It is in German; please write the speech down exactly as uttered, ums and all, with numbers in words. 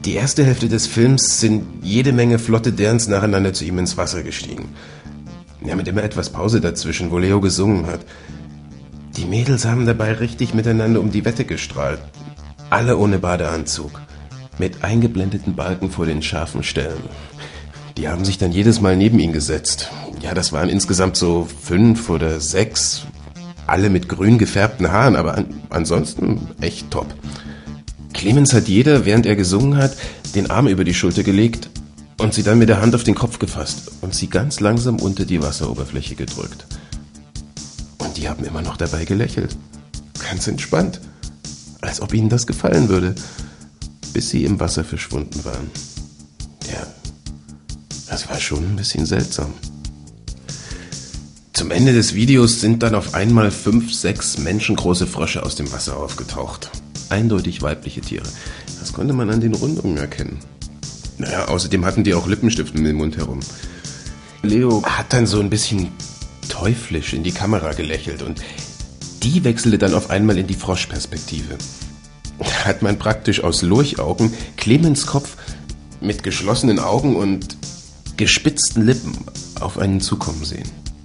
Die erste Hälfte des Films sind jede Menge flotte Derns nacheinander zu ihm ins Wasser gestiegen. Ja, mit immer etwas Pause dazwischen, wo Leo gesungen hat. Die Mädels haben dabei richtig miteinander um die Wette gestrahlt. Alle ohne Badeanzug. Mit eingeblendeten Balken vor den scharfen Stellen. Die haben sich dann jedes Mal neben ihn gesetzt. Ja, das waren insgesamt so fünf oder sechs. Alle mit grün gefärbten Haaren, aber an, ansonsten echt top. Clemens hat jeder, während er gesungen hat, den Arm über die Schulter gelegt und sie dann mit der Hand auf den Kopf gefasst und sie ganz langsam unter die Wasseroberfläche gedrückt. Und die haben immer noch dabei gelächelt. Ganz entspannt. Als ob ihnen das gefallen würde. Bis sie im Wasser verschwunden waren. Ja, das war schon ein bisschen seltsam. Zum Ende des Videos sind dann auf einmal fünf, sechs menschengroße Frösche aus dem Wasser aufgetaucht. Eindeutig weibliche Tiere. Das konnte man an den Rundungen erkennen. Naja, außerdem hatten die auch Lippenstift um den Mund herum. Leo hat dann so ein bisschen teuflisch in die Kamera gelächelt und die wechselte dann auf einmal in die Froschperspektive. Da hat man praktisch aus Lurchaugen Clemens Kopf mit geschlossenen Augen und gespitzten Lippen auf einen zukommen sehen.